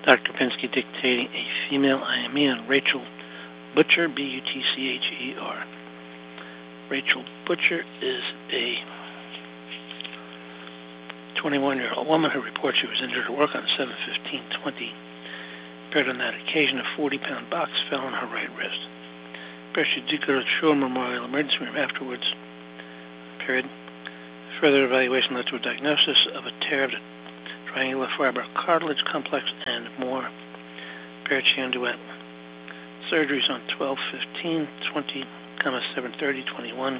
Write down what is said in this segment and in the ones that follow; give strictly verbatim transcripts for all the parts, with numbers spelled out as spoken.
Doctor Pinsky dictating a female I M E on Rachel Butcher, B U T C H E R. Rachel Butcher is a twenty-one-year-old woman who reports she was injured at work on seven fifteen twenty. Appeared on that occasion, a forty-pound box fell on her right wrist. Appeared she did go to Shore Memorial Emergency Room afterwards. Period. Further evaluation led to a diagnosis of a tear of the triangular fiber cartilage complex and more. Period. She underwent surgeries on twelve fifteen twenty, seven thirty twenty-one,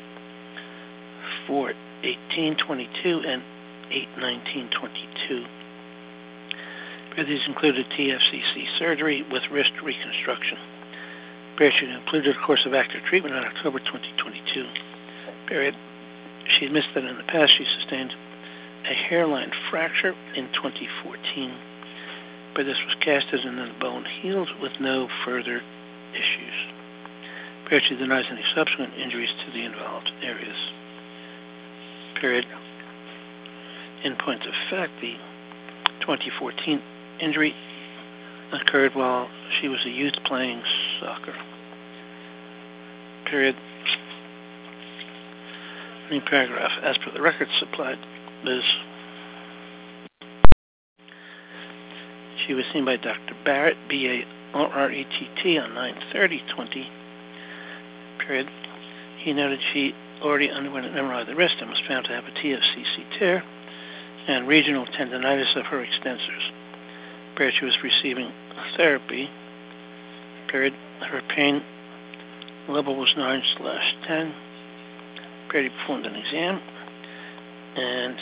four eighteen twenty-two, and eight nineteen twenty-two. These included T F C C surgery with wrist reconstruction. She included a course of active treatment on October twenty twenty-two. Period. She admits that in the past she sustained a hairline fracture in twenty fourteen, but this was casted and then the bone healed with no further issues. Period. She denies any subsequent injuries to the involved areas. Period. In point of fact, the twenty fourteen injury occurred while she was a youth playing soccer. Period. New paragraph. As per the records supplied, Liz, she was seen by Doctor Barrett, B A R R E T T, on nine thirty twenty. Period. He noted she already underwent an M R I of the wrist and was found to have a T F C C tear and regional tendonitis of her extensors. Period. She was receiving therapy. Period. Her pain level was nine slash ten. Period. He performed an exam and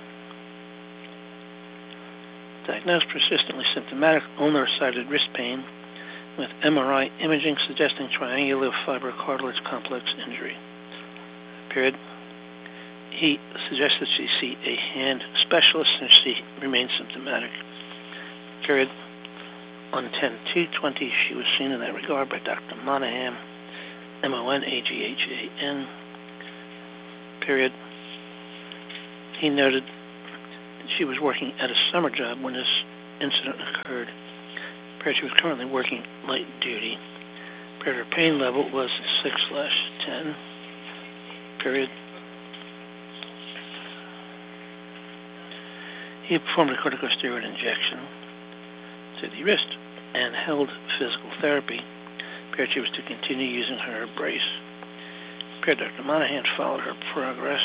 diagnosed persistently symptomatic ulnar-sided wrist pain with M R I imaging suggesting triangular fiber cartilage complex injury. Period. He suggested she see a hand specialist and she remained symptomatic. Period. On ten two twenty, she was seen in that regard by Doctor Monahan, M O N A G H A N. Period. He noted that she was working at a summer job when this incident occurred. Period. She was currently working light duty. Period. Her pain level was six slash ten. Period. He performed a corticosteroid injection to the wrist and held physical therapy. Period. She was to continue using her brace. Period. Doctor Monahan followed her progress.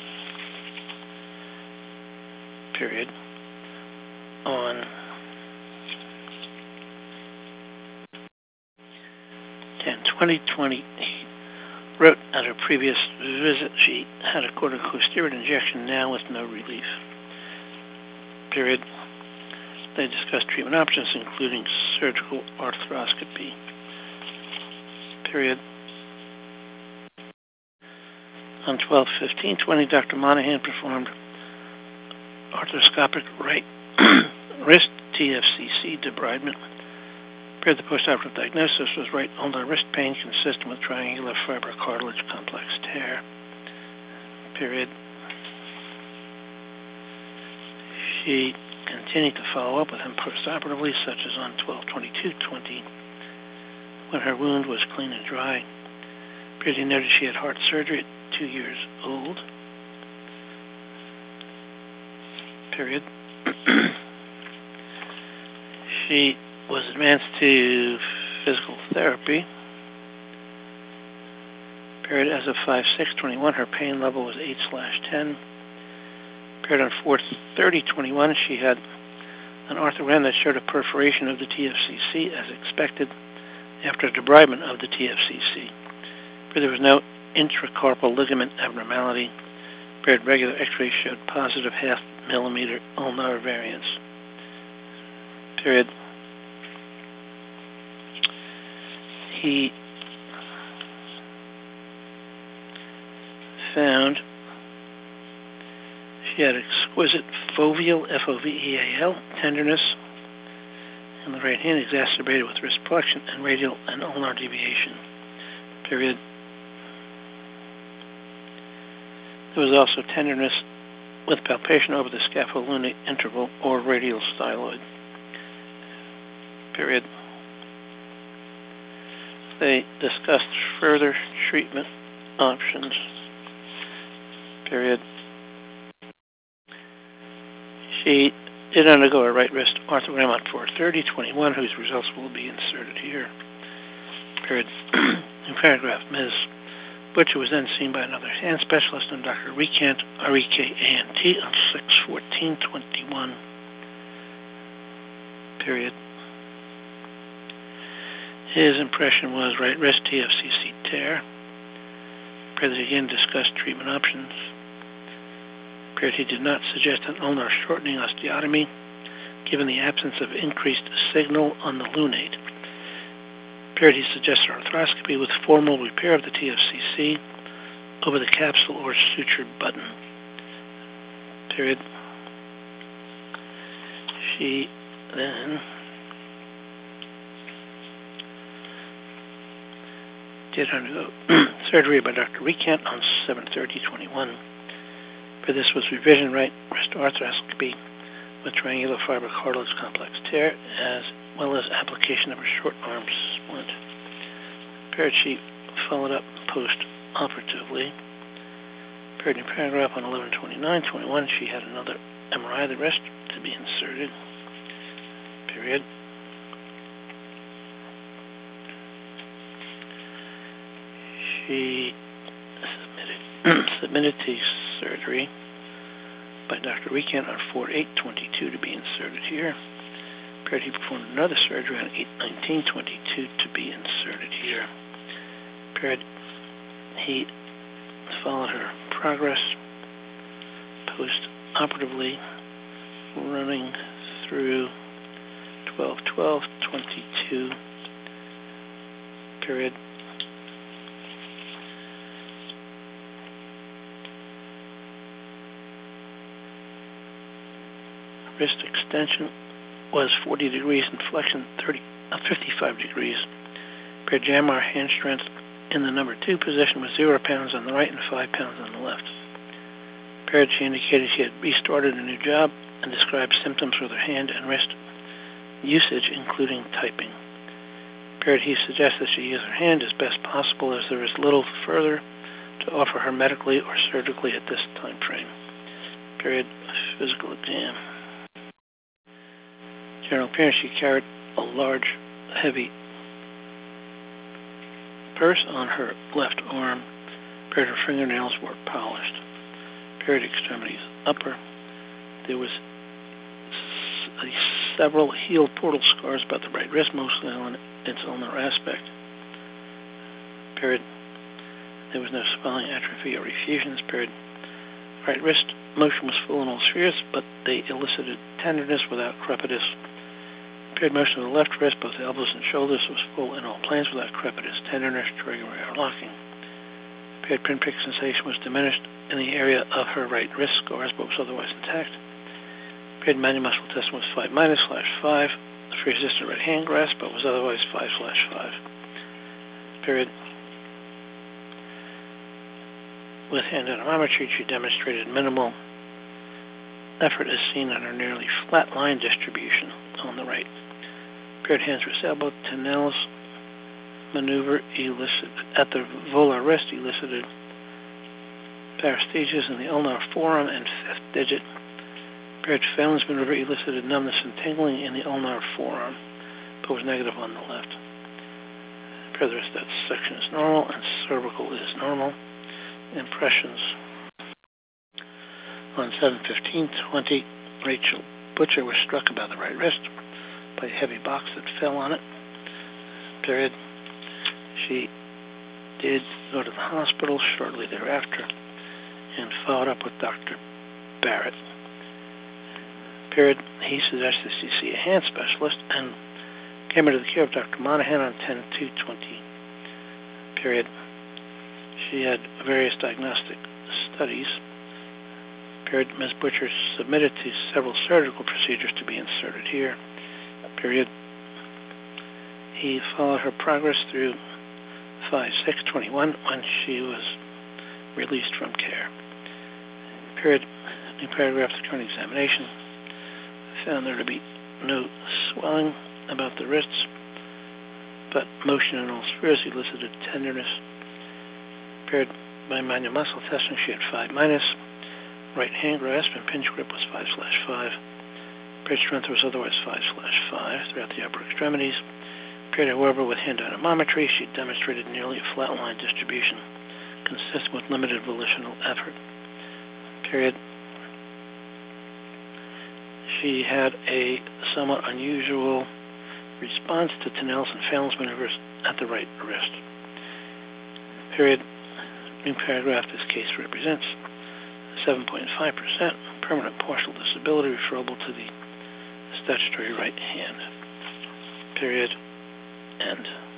Period. On ten twenty twenty, wrote at her previous visit she had a corticosteroid injection now with no relief. Period. They discussed treatment options, including surgical arthroscopy. Period. On twelve fifteen twenty, Doctor Monahan performed arthroscopic right wrist T F C C debridement. Period. The postoperative diagnosis was right ulnar wrist pain consistent with triangular fiber cartilage complex tear. Period. She continued to follow up with him postoperatively, such as on twelve twenty-two twenty, when her wound was clean and dry. Period. He noted she had heart surgery at two years old. Period. She was advanced to physical therapy. Period. As of five six twenty-one, her pain level was eight slash ten. Period. On four thirty twenty-one, she had an arthrogram that showed a perforation of the T F C C as expected after debridement of the T F C C. Period. There was no intracarpal ligament abnormality. Period. Regular x-rays showed positive half millimeter ulnar variance. Period. He found she had exquisite foveal, F O V E A L, tenderness in the right hand exacerbated with wrist flexion and radial and ulnar deviation. Period. There was also tenderness with palpation over the scapholunate interval or radial styloid. Period. They discussed further treatment options. Period. She did undergo a right wrist arthrogram on four thirty twenty-one, whose results will be inserted here. Period. In paragraph, Miz Butcher was then seen by another hand specialist, and Doctor Rekant, R E K A N T, on six fourteen twenty-one. Period. His impression was right wrist T F C C tear. Period. They again discussed treatment options. Period. He did not suggest an ulnar shortening osteotomy, given the absence of increased signal on the lunate. Period. He suggested arthroscopy with formal repair of the T F C C over the capsule or sutured button. Period. She then did undergo surgery by Doctor Rekant on seven thirty twenty-one. For this was revision right wrist arthroscopy with triangular fiber cartilage complex tear, as well as application of a short arm splint. Period. She followed up post-operatively. Period. In paragraph on eleven twenty-nine twenty-one, she had another M R I of the wrist to be inserted. Period. She submitted, submitted to surgery by Doctor Rekant on four eight twenty-two to be inserted here. Period. He performed another surgery on eight nineteen twenty-two to be inserted here. Period. He followed her progress post-operatively, running through twelve twelve twenty-two. Period. Wrist extension was forty degrees and flexion thirty, uh, fifty-five degrees. Period. Jamar hand strength in the number two position was zero pounds on the right and five pounds on the left. Period. She indicated she had restarted a new job and described symptoms with her hand and wrist usage, including typing. Period. He suggested she use her hand as best possible, as there is little further to offer her medically or surgically at this time frame. Period. Physical exam. General appearance, she carried a large, heavy purse on her left arm. Period. Her fingernails were polished. Period. Extremities upper. There was s several healed portal scars about the right wrist, mostly on its ulnar aspect. Period. There was no swelling, atrophy, or effusions. Period. Right wrist motion was full in all spheres, but they elicited tenderness without crepitus. Period. Motion of the left wrist, both elbows and shoulders, was full in all planes without crepitus, tenderness, triggering, or locking. Period. Pinprick sensation was diminished in the area of her right wrist scars, but was otherwise intact. Period. Manual muscle test was five minus slash five. Free resistant right hand grasp, but was otherwise five slash five. Period. With hand anemometry, she demonstrated minimal effort as seen on her nearly flat line distribution on the right. Period. Hands wrist elbow Tenel's maneuver elicited at the volar wrist elicited paresthesias in the ulnar forearm and fifth digit. Period. Phelan's maneuver elicited numbness and tingling in the ulnar forearm, but was negative on the left. Period. The rest of that section is normal, and cervical is normal. Impressions. On seven fifteen twenty, Rachel Butcher was struck about the right wrist by a heavy box that fell on it. Period. She did go to the hospital shortly thereafter and followed up with Doctor Barrett. Period. He suggested she see a hand specialist and came into the care of Doctor Monahan on ten two twenty. Period. She had various diagnostic studies. Period. Miz Butcher submitted to several surgical procedures to be inserted here. Period. He followed her progress through five six twenty-one when she was released from care. Period. New paragraph, the current examination found there to be no swelling about the wrists, but motion in all spheres elicited tenderness. Paired by manual muscle testing, she had five minus. Right hand grasp and pinch grip was five slash five. Paired strength was otherwise five slash five throughout the upper extremities. Paired, however, with hand dynamometry, she demonstrated nearly a flat line distribution, consistent with limited volitional effort. Period. She had a somewhat unusual response to Tinel's and Phelan's maneuvers at the right wrist. Period. New paragraph, this case represents seven point five percent permanent partial disability referable to the statutory right hand. Period. End.